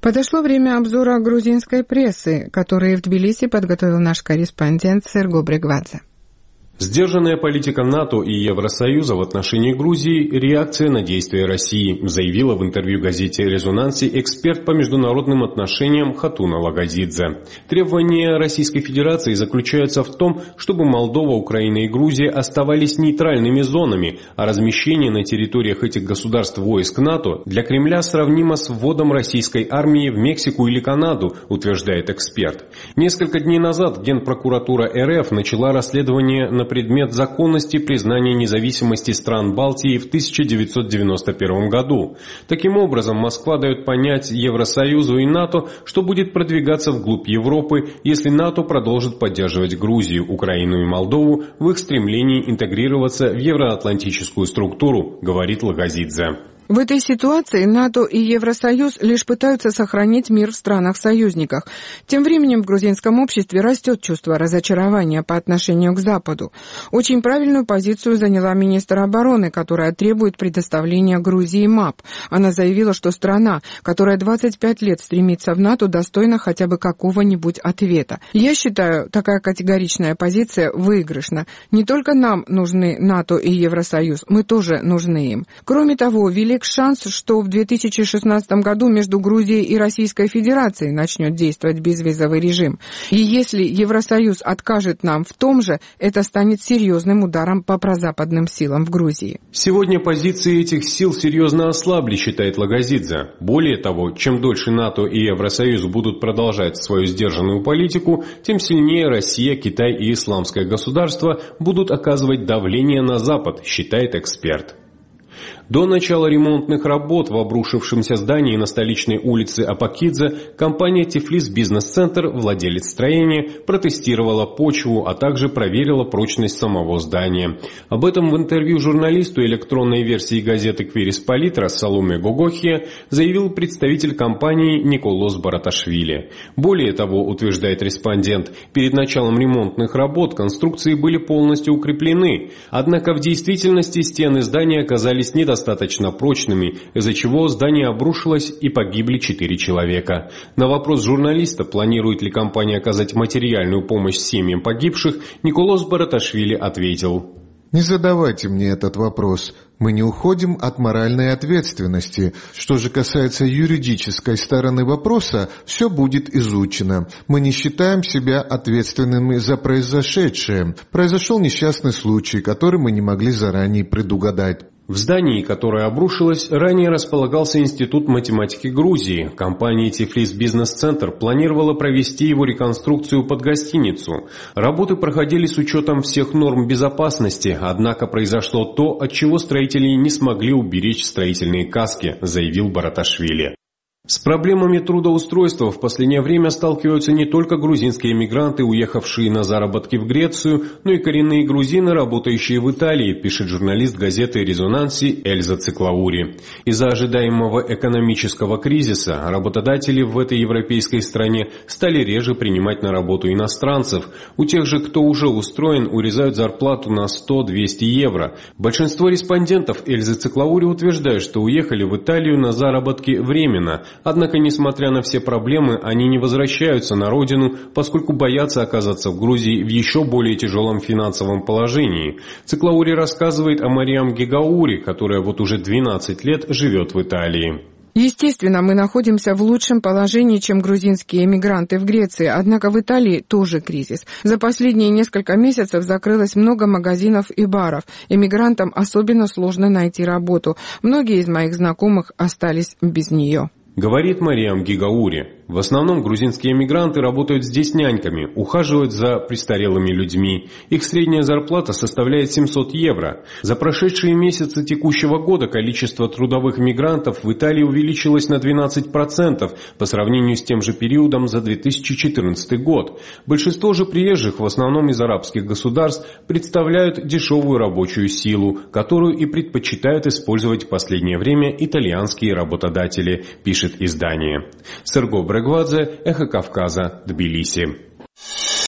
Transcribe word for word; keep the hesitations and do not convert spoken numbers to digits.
Подошло время обзора грузинской прессы, который в Тбилиси подготовил наш корреспондент Серго Брегвадзе. Сдержанная политика НАТО и Евросоюза в отношении Грузии – реакция на действия России, заявила в интервью газете «Резонанси» эксперт по международным отношениям Хатуна Лагозидзе. Требования Российской Федерации заключаются в том, чтобы Молдова, Украина и Грузия оставались нейтральными зонами, а размещение на территориях этих государств войск НАТО для Кремля сравнимо с вводом российской армии в Мексику или Канаду, утверждает эксперт. Несколько дней назад Генпрокуратура эр эф начала расследование на предмет законности признания независимости стран Балтии в тысяча девятьсот девяносто первом году. Таким образом, Москва дает понять Евросоюзу и НАТО, что будет продвигаться вглубь Европы, если НАТО продолжит поддерживать Грузию, Украину и Молдову в их стремлении интегрироваться в евроатлантическую структуру, говорит Лагозидзе. В этой ситуации НАТО и Евросоюз лишь пытаются сохранить мир в странах-союзниках. Тем временем в грузинском обществе растет чувство разочарования по отношению к Западу. Очень правильную позицию заняла министр обороны, которая требует предоставления Грузии МАП. Она заявила, что страна, которая двадцать пять лет стремится в НАТО, достойна хотя бы какого-нибудь ответа. Я считаю, такая категоричная позиция выигрышна. Не только нам нужны НАТО и Евросоюз, мы тоже нужны им. Кроме того, велик шанс, что в две тысячи шестнадцатом году между Грузией и Российской Федерацией начнет действовать безвизовый режим. И если Евросоюз откажет нам в том же, это станет серьезным ударом по прозападным силам в Грузии. Сегодня позиции этих сил серьезно ослабли, считает Лагозидзе. Более того, чем дольше НАТО и Евросоюз будут продолжать свою сдержанную политику, тем сильнее Россия, Китай и исламское государство будут оказывать давление на Запад, считает эксперт. До начала ремонтных работ в обрушившемся здании на столичной улице Апакидзе компания «Тифлис Бизнес-центр», владелец строения, протестировала почву, а также проверила прочность самого здания. Об этом в интервью журналисту электронной версии газеты «Квирис-Политра» Саломе Гогохия заявил представитель компании Николос Бараташвили. Более того, утверждает респондент, перед началом ремонтных работ конструкции были полностью укреплены, однако в действительности стены здания оказались недостаточно достаточно прочными, из-за чего здание обрушилось и погибли четыре человека. На вопрос журналиста, планирует ли компания оказать материальную помощь семьям погибших, Николос Бараташвили ответил: «Не задавайте мне этот вопрос. Мы не уходим от моральной ответственности. Что же касается юридической стороны вопроса, все будет изучено. Мы не считаем себя ответственными за произошедшее. Произошел несчастный случай, который мы не могли заранее предугадать». В здании, которое обрушилось, ранее располагался Институт математики Грузии. Компания «Тифлис Бизнес-центр» планировала провести его реконструкцию под гостиницу. Работы проходили с учетом всех норм безопасности, однако произошло то, от чего строители не смогли уберечь строительные каски, заявил Бараташвили. С проблемами трудоустройства в последнее время сталкиваются не только грузинские мигранты, уехавшие на заработки в Грецию, но и коренные грузины, работающие в Италии, пишет журналист газеты «Резонанси» Эльза Циклаури. Из-за ожидаемого экономического кризиса работодатели в этой европейской стране стали реже принимать на работу иностранцев. У тех же, кто уже устроен, урезают зарплату на сто-двести евро. Большинство респондентов Эльзы Циклаури утверждают, что уехали в Италию на заработки временно. Однако, несмотря на все проблемы, они не возвращаются на родину, поскольку боятся оказаться в Грузии в еще более тяжелом финансовом положении. Циклаури рассказывает о Мариам Гигаури, которая вот уже двенадцать лет живет в Италии. Естественно, мы находимся в лучшем положении, чем грузинские эмигранты в Греции, однако в Италии тоже кризис. За последние несколько месяцев закрылось много магазинов и баров. Эмигрантам особенно сложно найти работу. Многие из моих знакомых остались без нее. Говорит Мариам Гигаури. В основном грузинские эмигранты работают здесь няньками, ухаживают за престарелыми людьми. Их средняя зарплата составляет семьсот евро. За прошедшие месяцы текущего года количество трудовых мигрантов в Италии увеличилось на двенадцать процентов по сравнению с тем же периодом за две тысячи четырнадцатый год. Большинство же приезжих, в основном из арабских государств, представляют дешевую рабочую силу, которую и предпочитают использовать в последнее время итальянские работодатели, пишет издание. Серго Брегвадзе, Эхо Кавказа, Тбилиси.